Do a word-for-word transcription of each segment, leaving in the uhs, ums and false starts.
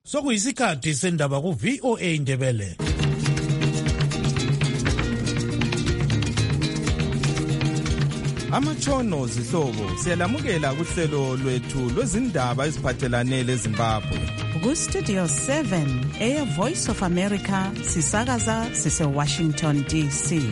sokuyisikhathi sendaba ku V O A Ndebele. Amatshono zihlobo siyalamukela kuhlelo lwethu lwezindaba eziphathelane leZimbabwe. Ku Studio seven eya Voice of America sisakaza sise Washington D C.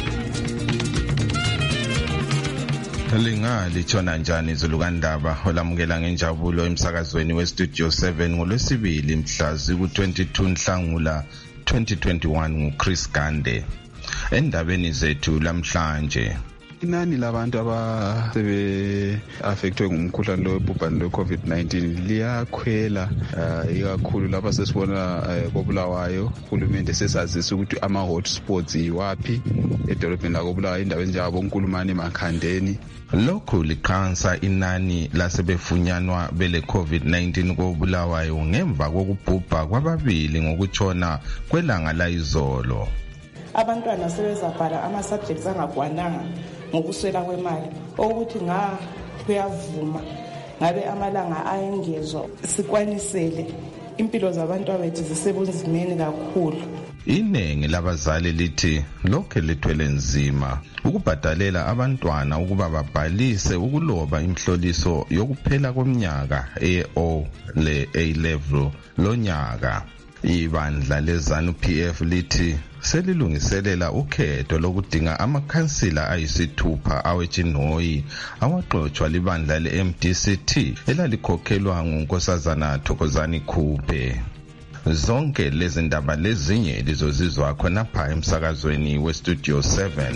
Lingali tshona njani izulukandaba olamukela ngenjabulo emsakazweni we Studio seven ngolwesibili mhla ziku twenty-two Nhlangula twenty twenty-one nguChris Gande. Endabeni zethu lamhlanje, inani labantu abasebe affectwe ngumkhuhlane lo bhubhane lo COVID nineteen liyakhwela ikakhulu lapha sesibona koBulawayo. Uhulumende sesazisa ukuthi ama hotspots yiwapi edolobheni la koBulawayo, endaweni njengabo Nkulumane, Makhandeni. Lokhu liqhansa inani lasebefunyanwa bele COVID nineteen koBulawayo ngemva kokubhubha kwababili ngokutshona kwelanga la izolo. Abantwana sebezabhala ama subjects angakwananga ngokuswela kwemali, ukuthi nga kuyavuma ngabe amalanga ayengezwa sikwanisele impilo zabantu abethu zisebunzimeni kakhulu. Inengi labazali lithi lokho lithwele nzima ukubhadalela abantwana ukuba babhalise ukuloba imhloliso yokuphela komnyaka e-O le A level lonyaka. Ibandla leZANU P F lithi selilungiselela ukhetho lokudinga amakhansila ayisithupha awetshinoyi awaqotshwa libandla le-M D C T elalikhokhelwa nguNkosazana Thokozani Khuphe. Zonke lezi ndaba lezinye lizozizwa khonapha emsakazweni we Studio seven.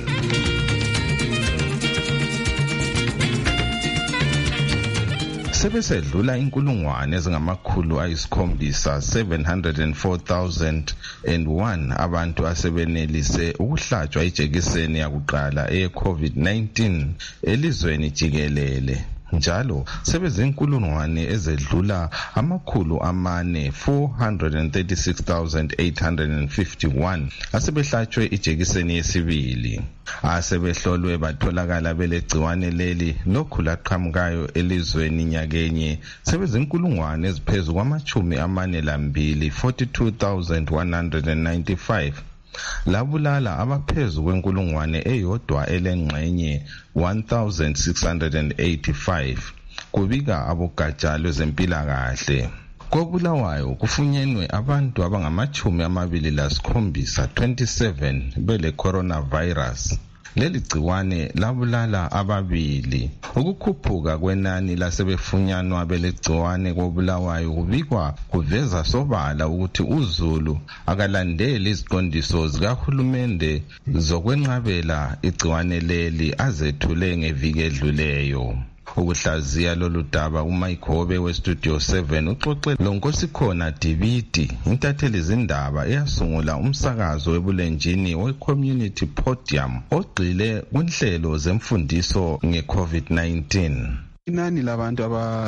Sebesedlula inkulungwane ezingamakhulu ayisikhombisa seven hundred four thousand one abantu asebenelise ukuhlatshwa ijekiseni yakuqala eye-COVID nineteen elizweni jikelele. Njalo sebezinkulungwane ezedlula amakhulu amane four hundred thirty-six thousand eight hundred fifty-one asebehlatshwe ijekiseni yesibili. Asebehlolwe batholakala belegciwane leli lokhu laqhamukayo elizweni nyakenye sebezinkulungwane eziphezu kwamachumi amane lambili forty-two thousand one hundred ninety-five. Labulala abaphezu kwenkulungwane eyodwa elengxenye one thousand six hundred eighty-five, kubika abogatsha lwezempilakahle. KoBulawayo kufunyenwe abantu abangamachumi amabili lasikhombisa twenty-seven bele coronavirus. Leli gciwane labulala ababili. Ukukhuphuka kwenani lasebefunyanwa belegciwane koBulawayo kubikwa kuveza sobala ukuthi uZulu akalandeli iziqondiso zikahulumende zokwenqabela igciwane leli azethule ngeviki edluleyo. Ukuhlaziya lolu daba uMayigobe we Studio seven uxoxe loNkosikhona Dibidi, intatheli izindaba eyasungula umsakazo webulenjini we-Community Podium ogxile kunhlelo zemfundiso nge-COVID nineteen. Inani labantu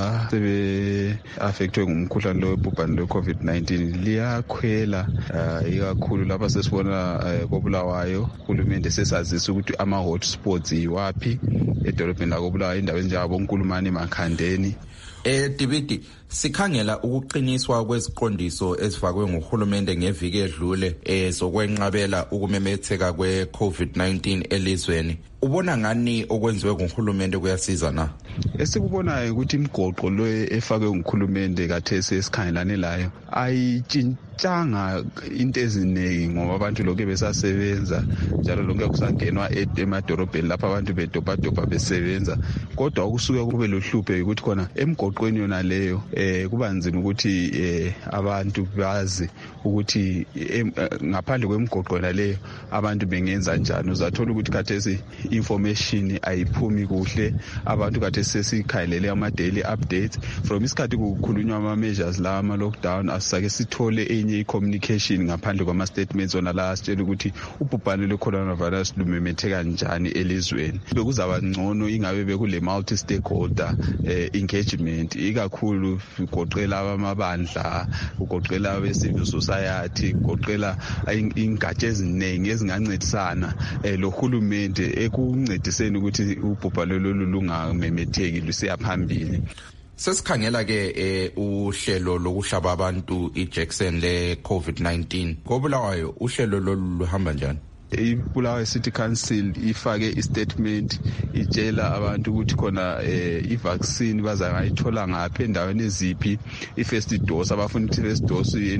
abasebe affectwe ngumkhuhlane lo bhubhane lo COVID nineteen liyakhwela ikakhulu lapha sesibona koBulawayo. Uhulumende sesazisa ukuthi ama hotspots yiwapi edolobheni la koBulawayo, endaweni njengabo Nkulumane, Makhandeni. Eh Dibidi, sikhangela ukuqiniswa kweziqondiso ezifakwe nguhulumende ngeviki edlule ezokwenqabela ukumemetheka kwe-COVID nineteen elizweni. Ubona ngani okwenziwe nguhulumende kuyasiza na? Esikubonayo ukuthi imigoqo lo efakwe nguhulumende kathesi esikhangelane layo ayitshintshanga into eziningi, ngoba abantu lokho besasebenza njalo lonke kusangenwa emadorobheni lapha abantu bedobhadobha besebenza. Kodwa okusuke kube lohluphe ukuthi khona emgoqweni yona leyo eh kuba nzima ukuthi eh abantu bazi ukuthi ngaphandle kwemigoqo leyo abantu bengenza njani. Uzathola ukuthi kathesi information ayiphumi kuhle, abantu kade sesikhalele ama daily updates from isikhathi kukhulunywa ama measures la ama lockdown. Asake sithole enye i-communication ngaphandle kwama statements ona la asitshela ukuthi ubhubhane le coronavirus lumemetheka kanjani elizweni. Bekuzaba ngcono ingabe bekule multi stakeholder eh, engagement, ikakhulu ugoqela abamabandla, ugoqela abe civil society, ugoqela ingatsha eziningi ezingancedisana eh, lo hulumende ekuncediseni ukuthi ubhubhane lolu lungamemetheki lusiya phambili. Sesikhangela ke eh, uhlelo lokuhlaba abantu iJackson le COVID nineteen. Kobulawayo uhlelo lolu luhamba njani? iBulawayo City Council ifake istatement itshela abantu ukuthi khona eh, ivaccine bazayithola ngaphi endaweni eziphi ifirst dose abafuna ifirst dose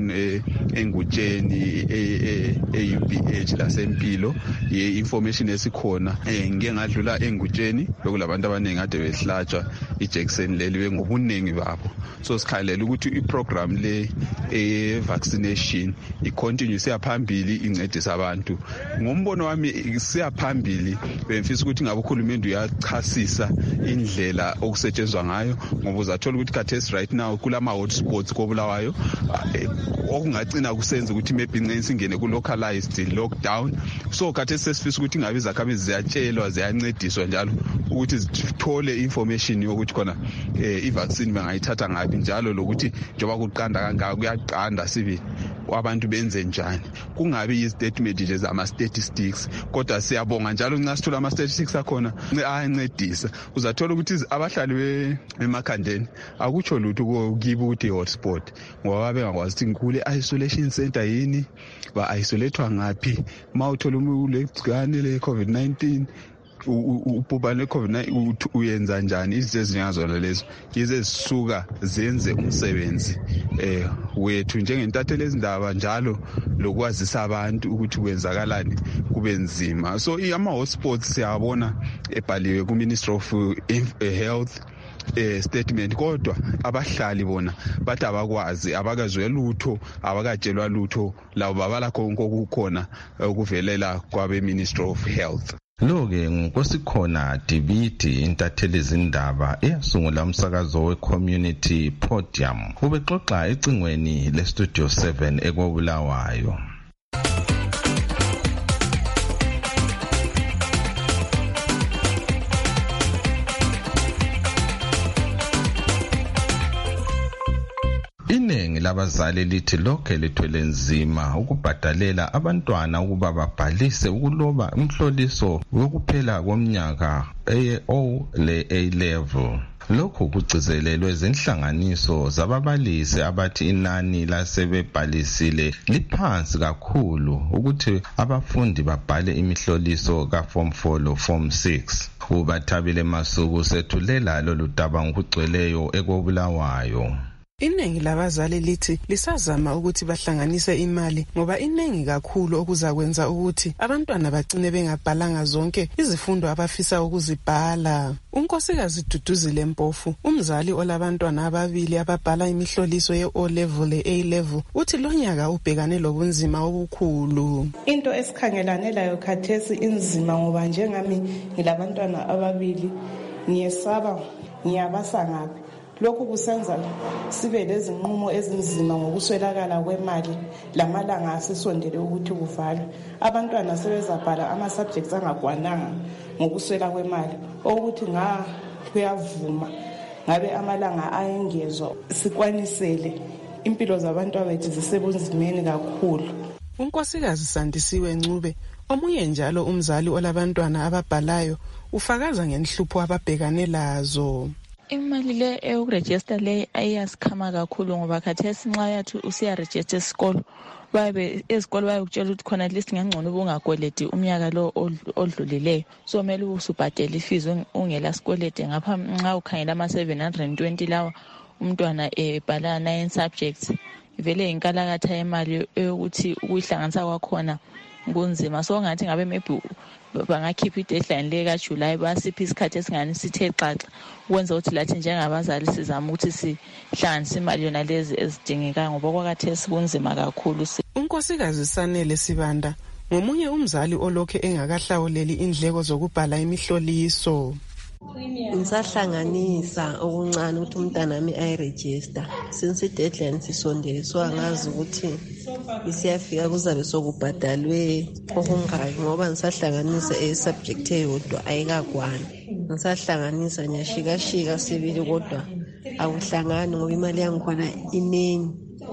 engutsheni e-U B H lasempilo ye-information esikhona ngeke ngadlula engutsheni lokulabantu abaningi ade behlatshwa iJackson leli bengobuningi babo so sikhalela ukuthi iprogram le e-vaccination icontinue siyaphambili incedisa abantu ngombono wami siyaphambili bemfisa ukuthi ngabe ukhulumende uyachasisa indlela okusetshenzwa ngayo ngoba uzathola ukuthi khathesi right now kulama hotspots koBulawayo okungacina kusenza ukuthi maybe incense ingene ku localized lockdown so khathesi sesifisa ukuthi ngabe izakhamuzi ziyatshelwa ziyancediswa njalo ukuthi zithole information yokuthi khona i-vaccine bangayithatha ngapi njalo lokuthi njoba kuqanda kangaka kuyaqanda sibi abantu benze njani kungabi istatement nje zama statistics kodwa siyabonga njalo nxa sithola ama statistics akhona ayancedisa uzathola ukuthi abahlali emakhandeni akutsho lutho kibo ukuthi hotspot ngoba bengakwazi ukuthi ngikule isolation center yini ba isolatethwa ngapi mawuthola ulegcikane le COVID nineteen ubhubhane le-COVID nineteen uyenza njani izinto ezinyazona lezo yize zisuka zenze umsebenzi eh wethu njengentatheli ezindaba njalo lokwazisa abantu ukuthi kwenzakalani kube nzima so ama hotspots siyabona ebhaliwe ku Ministry of Health eh statement kodwa abahlali bona bathi abakwazi abakazwe lutho abakatshelwa lutho labo babala konke okukhona ukuvelela kwabe Ministry of Health. Lo-ke ngokosikhona Dibidi intatheli izindaba eyasungula umsakazo we-Community Podium ubexoxa ecingweni le-Studio seven ekobulawayo. Iningi labazali lithi lokho lithwele nzima ukubhadalela abantwana ukuba babhalise ukuloba umhloliso wokuphela komnyaka eye-O le-A level. Lokhu kugcizelelwe izinhlanganiso zababalisi abathi inani lasebebhalisile liphansi kakhulu ukuthi abafundi babhale imihloliso ka form four lo form six. Ubathabile Masuku sethulela lolu daba ngokugcweleyo ekobulawayo. Iningi labazali lithi lisazama ukuthi bahlanganise imali ngoba iningi kakhulu okuzakwenza ukuthi abantwana bagcine bengabhalanga zonke izifundo abafisa ukuzibhala. Unkosikazi Duduzile Mpofu, umzali olabantwana ababili ababhala imihloliso ye-O level le-A level, uthi lo nyaka ubhekane lobunzima obukhulu. Into esikhangelane layo khathesi inzima ngoba njengami ngilabantwana ababili ngiyesaba ngiyabasa ngapi. Lokhu kusenza sibe lezinqumo ezinzima ngokuswelakala kwemali lamalanga asesondele ukuthi kuvalwe. Abantwana sebezabhala ama subjects angakwananga ngokuswela kwemali ukuthi nga kuyavuma ngabe amalanga ayengezwa sikwanisele impilo zabantu abethu zisebunzimeni kakhulu. Unkosikazi Sandisiwe Ncube omunye njalo umzali olabantwana ababhalayo ufakaza ngenhlupho ababhekane lazo. Imali le eyokuregister le ayasikhama kakhulu ngoba khathesi nxa yathi usiya register isikolo babe ezikolo bayokutshela ukuthi khona at least ngangcono ubungakweleti umnyaka lo odlulileyo so kumele usubhadele fees ungela sikweleti ngapha nxa ukhangela ama seven hundred twenty lawa umntwana ebhala nine subjects vele inkalakatha yemali eyokuthi ukuyihlanganisa kwakhona kunzima so ngathi ngabe maybe bangakhipha i-deadline le kaJuly basipha isikhathi esingani sithe xaxa ukwenza ukuthi lathi njengabazali sizama ukuthi sihlanganise imali yona lezi ezidingekayo ngoba kwakhathesi kunzima kakhulu. Unkosikazi Sanele Sibanda ngomunye umzali olokhe engakahlawuleli indleko zokubhala imihloliso. Ngisahlanganisa okuncane ukuthi umntana wami ayiregister since i-deadline sisondele so angazi ukuthi isiyafika kuzabe sokubhadalwe okungaki ngoba ngisahlanganisa e-subject eyodwa ayikakwani. Ngisahlanganisa nyashikashika sibili kodwa akuhlangani ngoba imali yangikhona iningi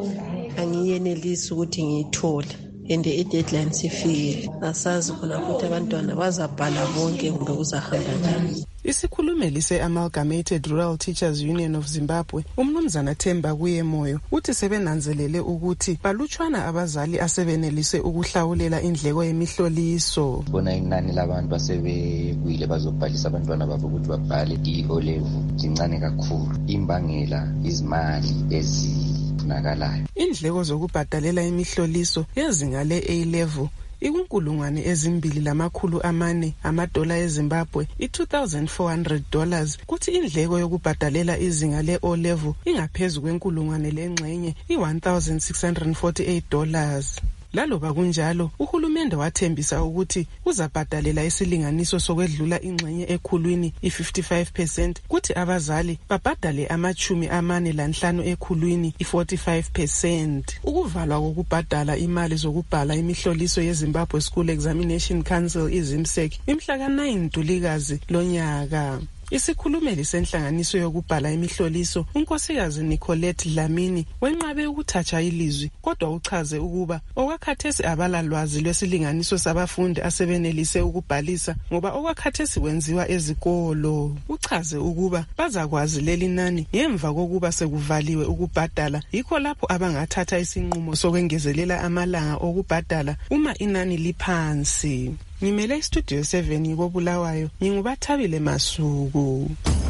angiyenelisi ukuthi ngiyithole and i-deadline sifike asazi khona ukuthi abantwana bazabhala bonke kumbe kuzahamba njani. Isikhulumeli se-Amalgamated Rural Teachers Union of Zimbabwe, uMnumzana Themba Kuyemoyo, uthi sebenanzelele ukuthi balutshwana abazali asebenelise ukuhlawulela indleko yemihloliso. Bona inani labantu asebekuyile bazobhalisa abantwana babo ukuthi babhale i-O level lincane kakhulu. Imbangela izimali ezifunakalayo. Indleko zokubhadalela imihloliso yezinga le-A level ikunkulungwane ezimbili lamakhulu amane amadola eZimbabwe i-two thousand four hundred dollars, kuthi indleko yokubhadalela izinga le-O level ingaphezulu kwenkulungwane lengxenye i-one thousand six hundred forty-eight dollars. Laloba kunjalo, uhulumende wathembisa ukuthi uzabhadalela isilinganiso sokwedlula ingxenye ekhulwini i-fifty-five percent, kuthi abazali babhadale amachumi amane lanhlanu ekhulwini i-forty-five percent. Ukuvalwa kokubhadala imali zokubhala imihloliso yeZimbabwe School Examination Council izimsek imhla ka nine Ntulikazi lonyaka. Isikhulumeli senhlanganiso yokubhala imihloliso unkosikazi Nicolette Dlamini wenqabe ukuthatha ilizwi, kodwa uchaze ukuba okwakhathesi abalalwazi lwesilinganiso sabafundi asebenelise ukubhalisa ngoba okwakhathesi wenziwa ezikolo. Uchaze ukuba bazakwazi leli nani ngemva kokuba sekuvaliwe ukubhadala, yikho lapho abangathatha isinqumo sokwengezelela amalanga okubhadala uma inani liphansi. Ngimele Studio seven ngobulawayo, ngingubathabile Masuku.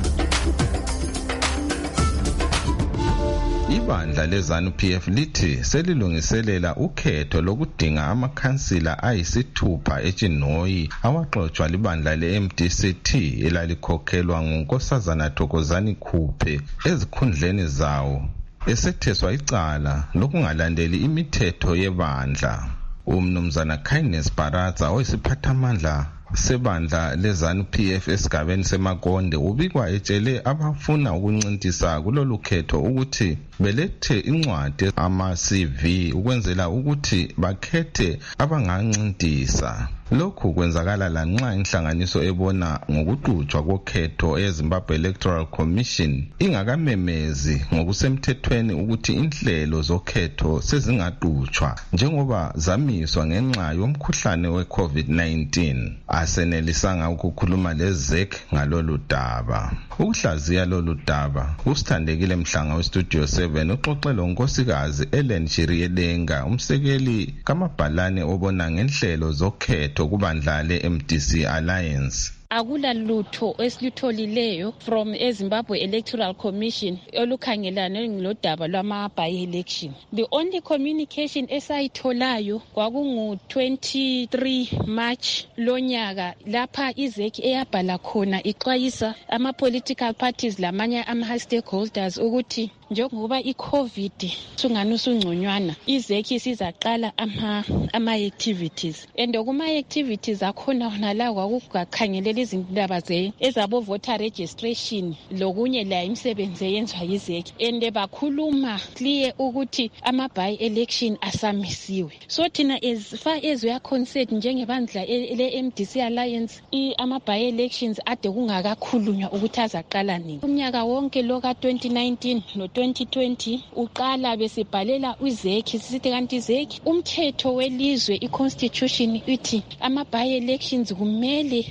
Ibandla leZANU P F lithi selilungiselela ukhetho lokudinga amakhansila ayisithupha eChinoyi awaxoxwa libandla le-M D C T elalikhokhelwa nguNkosazana Thokozani Khuphe ezikhundleni zawo esetheswa icala lokungalandeli imithetho yebandla. Umnumzana Kindness Baratza oyisiphathamandla sebandla leZANU P F esigabeni seMakonde ubikwa etshele abafuna ukuncintisa kulolu khetho ukuthi belethe incwadi ama-C V ukwenzela ukuthi bakhethe abangancintisa. Lokhu kwenzakala lanxa inhlanganiso ebona ngokuqhutshwa kokhetho eZimbabwe Electoral Commission ingakamemezi ngokusemthethweni ukuthi inhlelo zokhetho sezingaqhutshwa njengoba zamiswa ngenxa yomkhuhlane we-COVID nineteen. Asenelisanga ukukhuluma leZ E C ngalolu daba. Ukuhlaziya lolu daba, usithandekile Mhlanga weStudio seven uxoxela unkosikazi Ellen Chiriedenga, umsekeli kamabhalane obona ngenhlelo zokhetho kubandla le-M D C Alliance. Akula lutho esilitholileyo from eZimbabwe Electoral Commission olukhangelane ngilodaba lwama by-election. The only communication esayitholayo kwakungu twenty-three March lonyaka lapha iZ E C eyabhala khona ixwayisa ama-political parties lamanye ama-stakeholders ukuthi njengoba i-COVID sungani usungconywana, iZ E C sizaqala ama-activities and kuma-activities akhona nala kwakukhangelela izindaba ze ezabo voter registration lokunye la imisebenzi eyenzwa yiZ E C and bakhuluma clear ukuthi ama-by-election asamisiwe. So thina as far as we are concerned njengebandla le-M D C Alliance ama-by-elections ade kungakakhulunywa ukuthi azaqala nini. Umnyaka wonke lo ka twenty nineteen no twenty twenty uqala besibhalela iZ E C sithi kanti iZ E C umthetho welizwe i-constitution ithi ama-by-elections kumele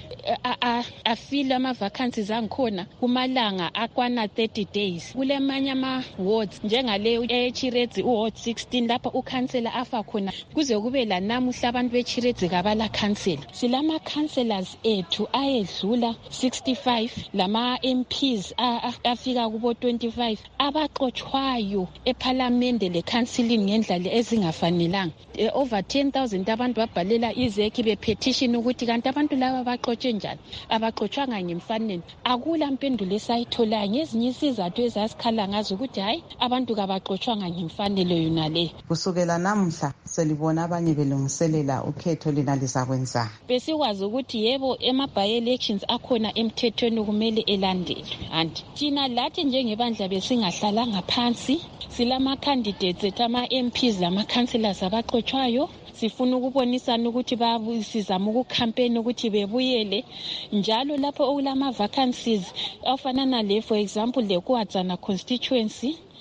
afile ama-vacancies angikhona kumalanga akwana thirty days. Kulemanye ama-wards njengale eChiredzi uward sixteen lapha ukhansela afa khona kuze kube lanamuhla abantu beChiredzi kabala khansela. Silama-councillors ethu ayedlula sixty-five lama-M Ps afika kubo twenty-five abaxoxwayo eParliament le-counseling ngendlela ezingafanelanga. Over ten thousand abantu babhalela iZ E C bepetition ukuthi kanti abantu laba baxoxe njani, abaxoxwanga ngemfanelo. Akula mpendulo esayithola ngezinye isizathu ezasikhala ngazo ukuthi hayi abantu kabaxoxwanga ngemfanelo yona le. Kusukela namhla selibona abanye belungiselela ukhetho lina lizakwenza. Besikwazi ukuthi yebo ema-by-elections akhona emthethweni kumele elandelwe. And thina lathi njengebandla besingahlalanga phansi, silama-candidates ethu ama-M Ps lama-councillors abaxoxwayo. Sifuna ukubonisana ukuthi babusizama ukukhampeni ukuthi bebuyele njalo lapho okulama vacancies afana nale for example le Kwadzana constituency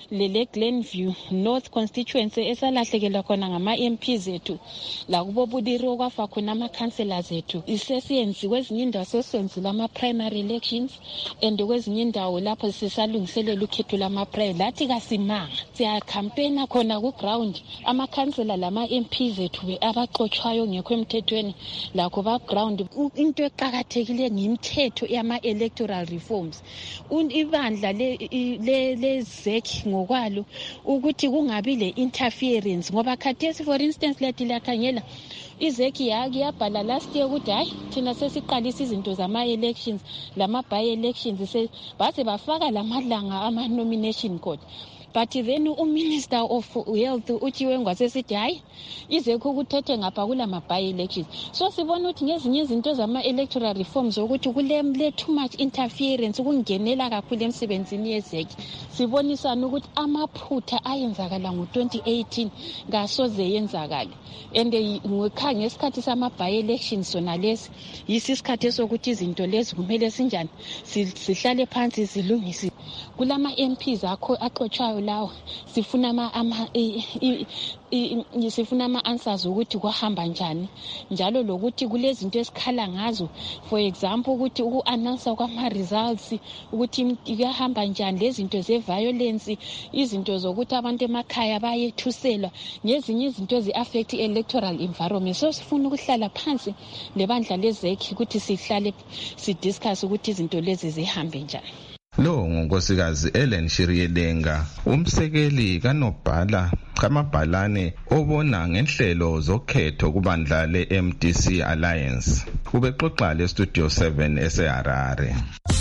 lele Glenview North constituency esalahlekelwa khona ngama M P zethu la kubo Budiro kwafa khona ama councillors ethu isesiyenziwe kwezinye indawo sesenzile ama primary elections and kwezinye indawo lapho sisalungiselela ukhetho lama primary lathi kasimanga siya campaign khona ku ground ama councillor lama M P zethu abaxoxwayo ngekho emthethweni lakho ba ground into eqhakathekile ngemithetho yama electoral reforms ibandla le le lezek ngokwalo ukuthi kungabi le interference ngoba khathesi for instance lethi lakhangela izeki yake yabhala last year ukuthi hayi thina sesiqalisa izinto zama elections lama by elections base bafaka lamalanga ama nomination code. But then uMinister of Health uThiwe ngwasesithi hayi izekho ukuthethe ngapha kula ma by elections. So sibona ukuthi ngezinye izinto zama electoral reforms ukuthi kule too much interference kungenela kakhulu emsebenzini yezeki. Sibonisana ukuthi amaphutha ayenzakala ngo twenty eighteen ngasoze yenzakala. And ngikha ngesikhathi sama by elections sona lesi yisisikhathi sokuthi izinto lezi kumele sinjani sihlale phansi silungise kulama M Ps akho axoxwayo lawo sifuna ama ama sifuna ama answers ukuthi kwahamba njani njalo lokuthi kulezi zinto esikhala ngazo for example ukuthi uku announce kwama results ukuthi kuyahamba njani lezi zinto ze violence izinto zokuthi abantu emakhaya bayethuselwa ngezinye izinto ezi affect electoral environment. So sifuna ukuhlala phansi lebandla lezeki ukuthi sihlale si discuss ukuthi izinto lezi zihambe njani. Lo ngunkosikazi Ellen Shiriyedenga, umsekeli kanobhala kamabhalane obona ngenhlelo zokhetho kubandla le M D C Alliance. Ubexoxa le Studio seven eseHarare.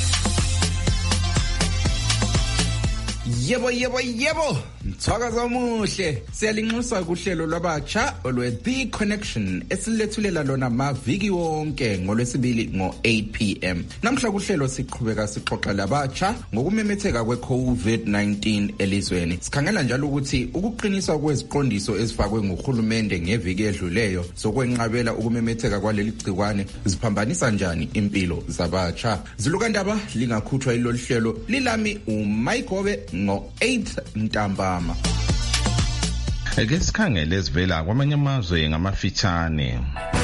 Yebo yebo yebo mthwakaza muhle siyalinxusa kuhlelo lwabatsha olwe The Connection esilethulela lona maviki wonke ngolwesibili ngo eight p m namhla kuhlelo siqhubeka sixoxa labatsha ngokumemetheka kwe COVID nineteen elizweni. Sikhangela njalo ukuthi ukuqiniswa kweziqondiso ezifakwe nguhulumende ngeviki edluleyo sokwenqabela ukumemetheka kwaleli gciwane ziphambanisa njani impilo zabatsha. Zilukandaba lingakhuthwa ilolu hlelo lilami uMayigobe ngo eight ntambama. Ake sikhangele ezivela kwamanye amazwe ngamafitshane.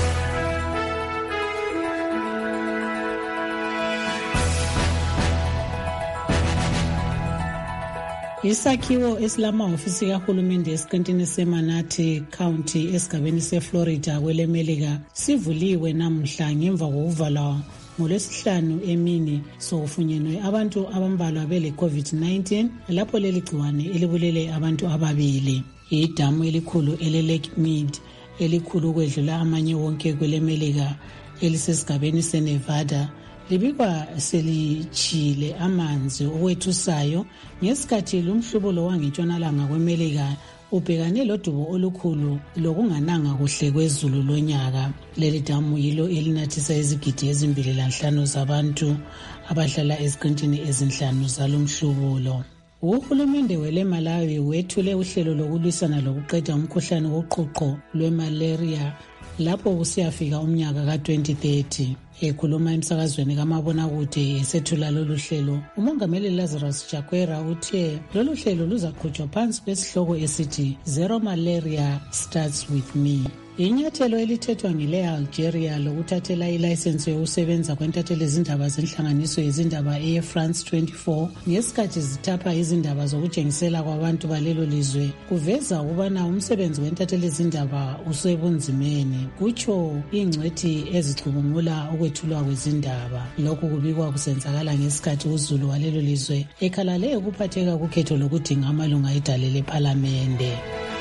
Isakhiwo esilamahhovisi kahulumende esiqintini seManatee County esigabeni seFlorida kwelemelika sivuliwe namhla ngemva kokuvalwa ngolwesihlanu emini sokufunyenwe abantu abambalwa bele COVID nineteen lapho leli gciwane elibulele abantu ababili. Idamu elikhulu ele-Lake Mead elikhulu ukwedlula amanye wonke kwelemelika elisesigabeni seNevada libikwa selichile amanzi okwethusayo ngesikhathi lumhlubulo wangentshonalanga kwemelika ubhekane lodubo olukhulu lokungananga kuhle kwezulu lonyaka. Leli damu yilo elinathisa izigidi ezimbili lanhlanu zabantu abahlala eziqintini ezinhlanu zalomhlubulo. Uhulumende wele Malawi wethule uhlelo lokulwisana lokuqeda umkhuhlane woqhuqho lwemalaria lapho kusiyafika umnyaka ka twenty thirty. Ekhuluma emsakazweni kamabonakude esethula lolu hlelo, umongameli Lazarus Chakwera uthe lolu hlelo luzaqhutshwa phansi kwesihloko esithi Zero Malaria Starts With Me. Inyathelo elithethwa ngile Algeria lokuthathela ilayisensi yokusebenza kwentatheli izindaba zenhlanganiso yezindaba eFrance twenty-four ngesikhathi zithapha izindaba zokujengisela kwabantu balelo lizwe kuveza ukubana umsebenzi wentatheli izindaba usebunzimeni kutsho ingcwethi ezicubungula ukwethulwa kwezindaba. Lokhu kubikwa kusenzakala ngesikhathi uzulu walelo lizwe ekhalale ukuphatheka kukhetho lokudinga amalunga edale lePhalamende.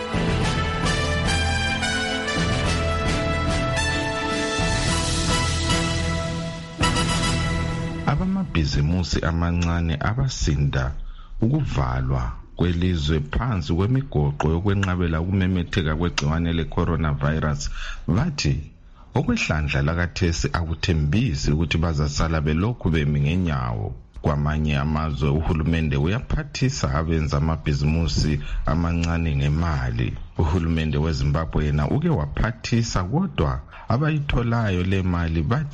Abamabhizimusi amancane abasinda ukuvalwa kwelizwe phansi kwemigoqo yokwenqabela ukumemetheka kwegciwane le-coronavirus bathi okwehlandla lakathesi akuthembisi ukuthi bazasala belokhu bemi ngenyawo. Kwamanye amazwe uhulumende uyaphathisa abenza amabhizimusi amancane ngemali. Uhulumende weZimbabwe yena uke waphathisa kodwa abayitholayo le mali bathi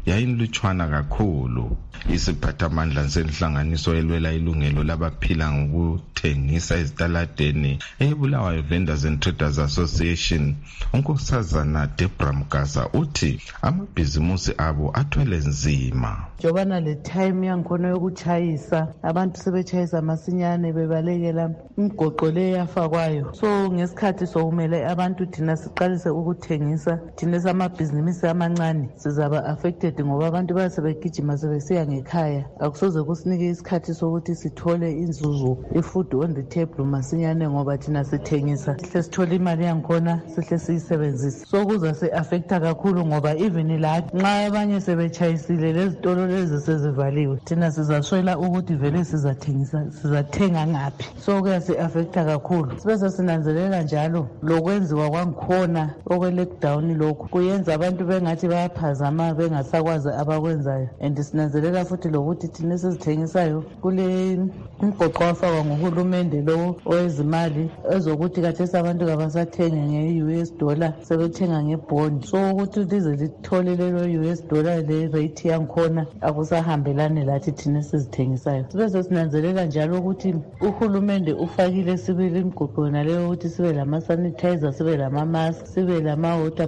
yayilutshwana kakhulu. Isiphathamandla senhlanganiso elwela ilungelo labaphila ngokuthengisa ezitaladeni eBulawayo Vendors and Traders Association, unkosazana Debra Mgasa uthi amabhizimusi abo athwele nzima. Jobana le time yangikhona yokuchayisa, abantu sebechayisa masinyane bebalekela imgoqo le yafakwayo. So ngesikhathi sokumele abantu thina siqalise ukuthengisa, thina samabhizinisi amancane sizaba affected ngoba abantu basebegijima sebesiya ngekhaya. Akusoze kusinike isikhathi sokuthi sithole inzuzo ifood on the table masinyane ngoba thina sithengisa sihle sithole imali yangikhona sihle siyisebenzisa. So kuza se affecta kakhulu ngoba even la nxa abanye sebechayisile lezitolo lezi sezivaliwe, thina sizaswela ukuthi vele sizathengisa sizathenga ngaphi. So kuyasi affecta kakhulu. Sibese sinanzelela njalo lokwenziwa kwangikhona okwe lockdown lokho kuyenza abantu bengathi bayaphazama bengasakwazi abakwenzayo, and sinanzelela futhi lokuthi thina sizithengisayo kule umgoqo wafakwa nguhulumende lo owezimali ezokuthi kathesi abantu kabasathenga nge-U S dollar sebethenga ngebond. So ukuthi lize lithole lelo U S dollar le rate yangikhona akusahambelani lathi thina sizithengisayo. Sibese sinanzelela njalo ukuthi uhulumende ufakile sibili imgoqo naleyo ukuthi sibe lama sanitizer, sibe lama mask, sibe lama water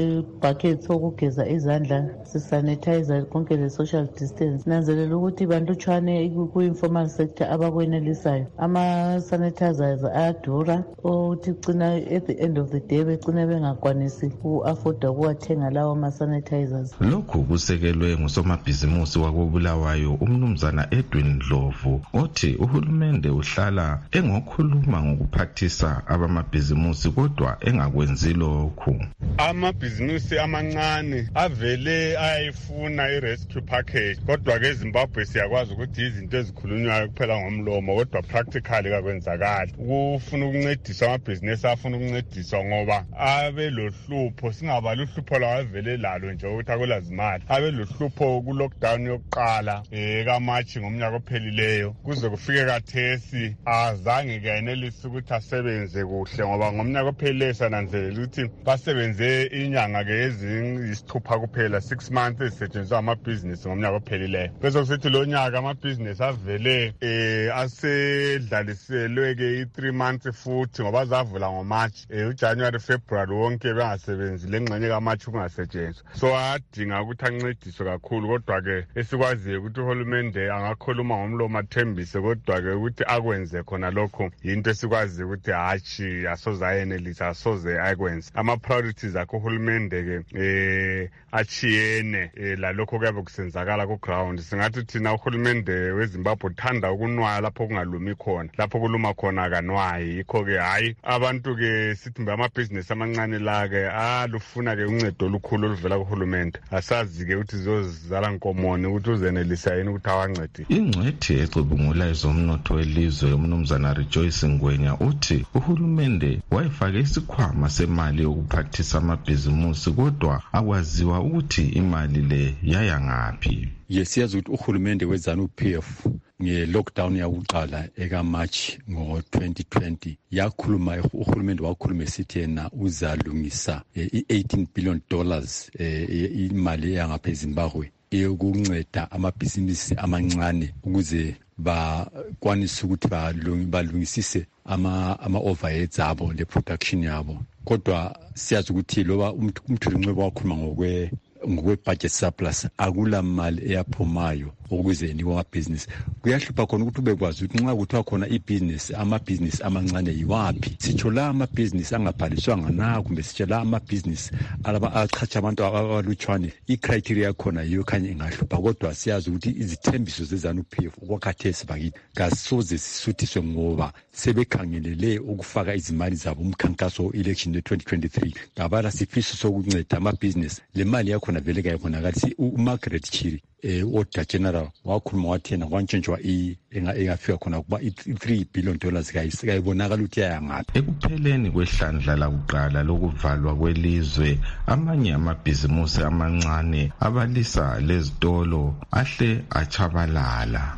buckets okugeza izandla, sisanitizer konke le social distance. Sinanzelela ukuthi bantutshwane ku-informal sector abakwenelisayo. Ama sanitizers ayadura ukuthi cina at the end of the day becine bengakwanisi ku-afforda kuwathenga lawo ma-sanitizers. Lokhu kusekelwe ngusomabhizimusi wakobulawayo umnumzana Edwin Ndlovu othi uhulumende uhlala engokhuluma ngokuphathisa abamabhizimusi kodwa engakwenzi lokhu. Amabhizimusi amancane avele ayifuna i-rescue package kodwa ke eZimbabwe siyakwazi ukuthi izinto ezikhulunywayo kuphela ngomlomo kodwa practically kakwenzakali. Kufuna ukuncediswa amabhizinesi afuna ukuncediswa ngoba abe lohlupho, singabali uhlupho lawavele lalo nje ukuthi akulazimali. Abe lohlupho ku lockdown yokuqala ekaMarch ngomnyaka ophelileyo kuze kufike kathesi azange kayenelisa ukuthi asebenze kuhle ngoba ngomnyaka ophelileyo sananzelela ukuthi basebenze inyanga ke eziyisithupha kuphela, six months ezisetshenziswa amabhizinisi ngomnyaka ophelileyo. Bese kusithi lo nyaka amabhizinisi avele eh asedlaliselwe ke i-three months futhi ngoba zavula ngoMarch uJanuary February wonke bengasebenzi lengxenye kaMarch kungasetshenziswa. So adinga ukuthi ancediswe kakhulu kodwa ke esikwaziyo ukuthi uhulumende angakhuluma ngomlomo athembise kodwa ke ukuthi akwenze khona lokho into esikwaziyo ukuthi hachi asoze ayenelisa asoze akwenze. Ama priorities akho uhulumende ke eh achiyene lalokho kuyabe kusenzakala ku ground. Singathi thina uhulumende weZimbabwe uthanda ukunwaya lapho kungalumi khona, lapho kuluma khona kanwayi. Yikho ke hayi abantu ke sithi mbe amabhizinesi amancane la ke alufuna ke uncedo olukhulu oluvela kuhulumende. Asazi ke ukuthi zozizala nkomoni ukuthi uzenelisa yini ukuthi awancede. Ingcwethi ecubungula ezomnotho welizwe umnumzana Rejoice Ngwenya uthi uhulumende wayefake isikhwama semali yokuphathisa amabhizimusi kodwa akwaziwa ukuthi imali le yaya ngaphi. Yesiyazi ukuthi uhulumende wezana u-P F nge-lockdown yakuqala ekaMarch ngo twenty twenty yakhuluma uhulumende wakhuluma esithi yena uzalungisa i-eighteen billion dollars imali yangapha eZimbabwe eyokunceda amabhizinisi amancane ukuze bakwanise ukuthi balungisise ama-overheads abo le-production yabo. Kodwa siyazi ukuthi loba umthethonqubo wakhuluma ngokwe ngokwe-budget surplus akula mali eyaphumayo ukuze niwo amabhizinisi. Kuyahlupha khona ukuthi ubekwazi ukuthi nxa kuthiwa khona ibhizinisi amabhizinisi amancane yiwaphi. Sitsho la amabhizinisi angabhaliswanga na kumbe sitsho la amabhizinisi alaba achacha abantu abalutshwane i-criteria yakhona yiyo khanye ingahlupha. Kodwa siyazi ukuthi izithembiso zezanu-P F okwakhathesi bakithi kasoze sisuthiswe ngoba sebekhangelele ukufaka izimali zabo umkhankaso we-election ye-twenty twenty-three. Ngabala sifiso sokunceda amabhizinisi le mali yakhona vele kayikhonakali. uMargaret Chiri eh Auditor General wakhuluma wathi yena kwantshintshwa engafika khona kuba i-three billion dollars kayibonakala ukuthi yayangaphi. Ekupheleni kwehlandla lakuqala lokuvalwa kwelizwe amanye amabhizimusi amancane abalisa lezitolo ahle achabalala.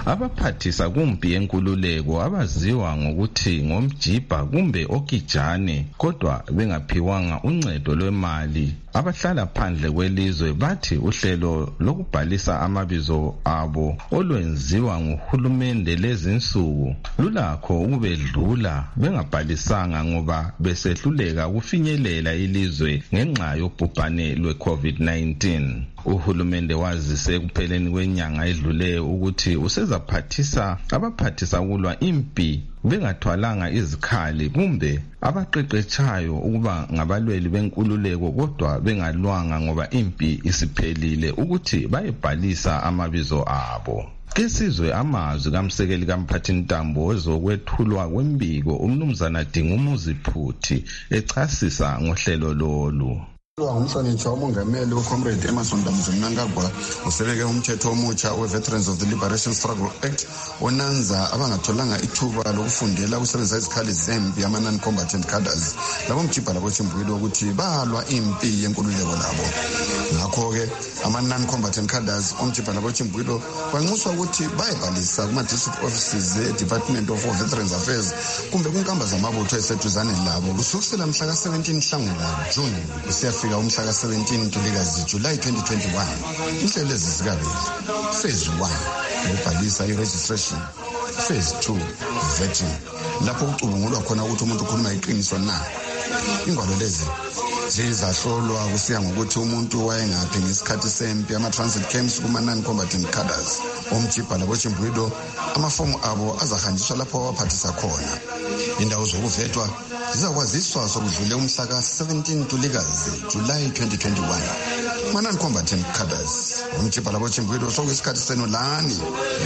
abaphathisa kumpi yenkululeko abaziwa ngokuthi ngomjibha kumbe okijane kodwa bengaphiwanga uncedo lwemali abahlala phandle kwelizwe bathi uhlelo lokubhalisa amabizo abo olwenziwa nguhulumende lezinsuku lulakho ukubedlula bengabhalisanga ngoba besehluleka ukufinyelela ilizwe ngenxa yobhubhane lwe-COVID nineteen. Uhulumende wazise kupheleni kwenyanga edluleyo ukuthi usezaphathisa abaphathisa ukulwa impi bengathwalanga izikhali kumbe abaqeqetshayo ukuba ngabalweli benkululeko kodwa bengalwanga ngoba impi isiphelile ukuthi bayebhalisa amabizo abo. Kesizwe amazwi kamsekeli kamphathintambo wezokwethulwa kwembiko umnumzana Dingumuzi Phuthi echasisa ngohlelo lolu. Ngumhlonitshwa umongameli uComrade Emmerson Mnangagwa usebeke umthetho omutsha we-Veterans of the Liberation Struggle Act onanza abangatholanga ithuba lokufundela ukusebenzisa izikhali zempi ama-non-combatant cadres labo mjibha labo chimbuyilo ukuthi balwa impi yenkululeko labo. Ngakho-ke ama-non-combatant cadres omjibha labo chimbuyilo kwanxuswa ukuthi bayebhalisa kuma-district offices e-Department of Veterans Affairs kumbe kunkamba zamabutho eseduzane labo kusukisela mhla ka-seventeen Nhlangula June kusiya fika umhla ka-seventeen Ntulikazi July twenty twenty-one. Inhlelo lezi zikabili. Phase one ukubhalisa i-registration. Phase two vetting lapho kucubungulwa khona ukuthi umuntu ukhuluma iqiniso na. Ingwalo lezi zizahlolwa kusiya ngokuthi umuntu wayengaphi ngesikhathi sempi ama-transit camps kuma-non-combatant cadres omjibha labo chimbuyilo amafomu abo azahanjiswa lapho abaphathisa khona. Indawo zokuvetwa zizakwaziswa sokudlule umhla ka-seventeen Ntulikazi July twenty twenty-one. Ma-non-combatant cadres omjibha labo chimbuyilo sokuyisikhathi senu lani.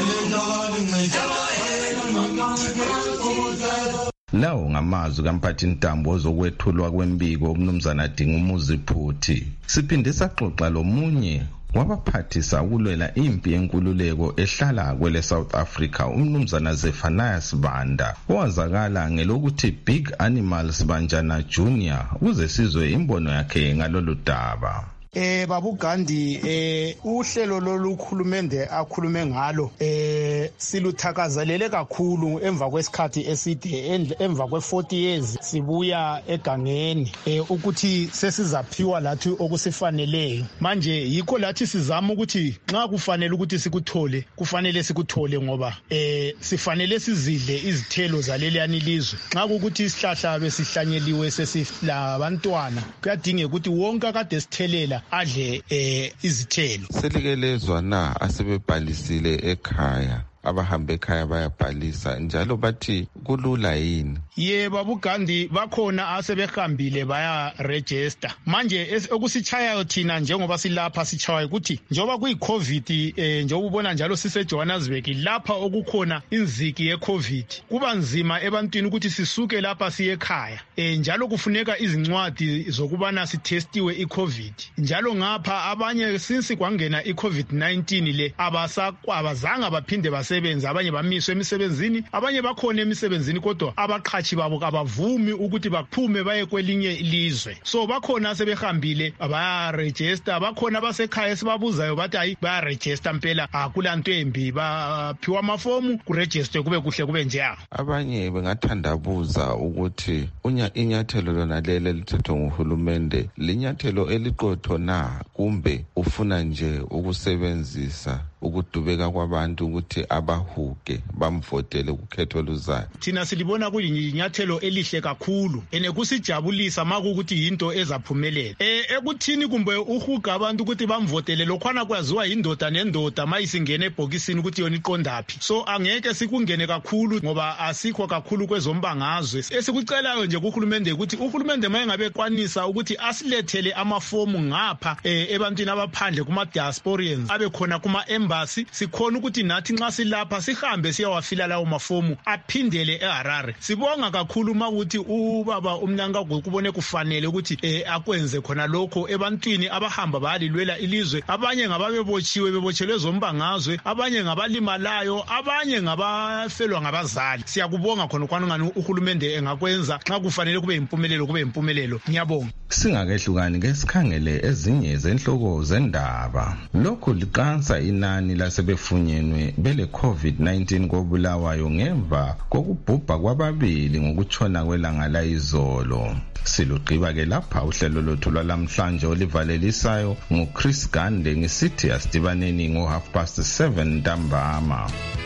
Lawo ngamazwi kamphathintambo ozokwethulwa kwembiko umnumzana Dingumuzi Phuthi. Siphinde saxoxa lomunye wabaphathisa ukulwela impi yenkululeko ehlala kwele South Africa umnumzana Zephaniah Banda owazakala ngelokuthi Big Animal Sibanjana Junior ukuze sizwe imbono yakhe ngalolu daba. Eh babu Gandhi eh uhlelo lolukhulumende akhulume ngalo eh siluthakazelele kakhulu emva kwesikhathi eside emva kwe forty years sibuya egangeni eh ukuthi sesizaphiwa lathi okusifaneleyo manje yikho lathi sizama ukuthi nxa kufanele ukuthi sikuthole kufanele sikuthole ngoba eh sifanele sizidle izithelo zaleliyani lizwe nxa ukuthi isihlahla besihlanyeliwe sesifla abantwana kuyadinga ukuthi wonke akade sithelela adle eh izithelo. Selikelezwa na asebebhalisile ekhaya abahambe ekhaya bayabhalisa njalo bathi kulula yini? Ye babu Gandhi bakhona asebehambile baya register manje okusitshayayo thina njengoba silapha sichawayo ukuthi njoba kuyi COVID eh njengoba ubona njalo sise Johannesburg lapha okukhona inziki ye COVID kuba nzima ebantwini ukuthi sisuke lapha siye ekhaya eh njalo kufuneka izincwadi zokubana sitestiwe iCovid njalo ngapha abanye since kwangena iCovid nineteen le abasakwabazanga baphinde basebenza abanye bamiswe emisebenzini abanye bakhona emisebenzini kodwa abaqhathi babo abavumi ukuthi baphume baye kwelinye ilizwe so bakhona sebehambile baya register bakhona basekhaya sibabuzayo bathi hayi baya register impela akulanto embi baphiwa amafomu ku register kube kuhle kube njaya. Abanye bengathandabuza ukuthi unya inyathelo lona lele lithethwe nguhulumende linyathelo eliqotho na kumbe ufuna nje ukusebenzisa ukudubeka kwabantu ukuthi abahuke bamvotele ukukhetho luzayo. Thina silibona kuyinyathelo elihle kakhulu ene kusijabulisa makukuthi into ezaphumelela eh ekuthini kumbe uhuga abantu ukuthi bamvotele lokhwana kwaziwa indoda nendoda mayisingene ebhokisini ukuthi yona iqondapi so angeke sikungene kakhulu ngoba asikho kakhulu kwezombangazwe esikucelayo nje kuhulumende ukuthi uhulumende mayengabe kwanisa ukuthi asilethele amafomu ngapha eh ebantwini abaphandle kuma diasporians abe khona kuma embassy sikhona ukuthi nathi nxa silapha sihambe siyawafila lawo mafomu aphindele eHarare. Sibonga kakhulu makuthi ubaba uMnangagwa kubone kufanele ukuthi eh akwenze khona lokho ebantwini abahamba bayalilwela ilizwe abanye ngababebotshiwe bebotshelwe zombangazwe abanye ngabalimalayo abanye ngabafelwa ngabazali. Siyakubonga khona kwanungani uhulumende engakwenza nxa kufanele kube impumelelo kube impumelelo. Ngiyabonga. Singakehlukani ke sikhangele ezinye izinhloko zendaba. Lokhu liqansa inani lasebefunyenwe bele COVID nineteen kobulawayo ngemva kokubhubha kwababili ngokutshona kwelanga layizolo. Silugqiba ke lapha uhlelo lothu lwalamhlanje olivalelisayo nguChris Gande ngisithi asidibaneni ngo half past seven ntambama.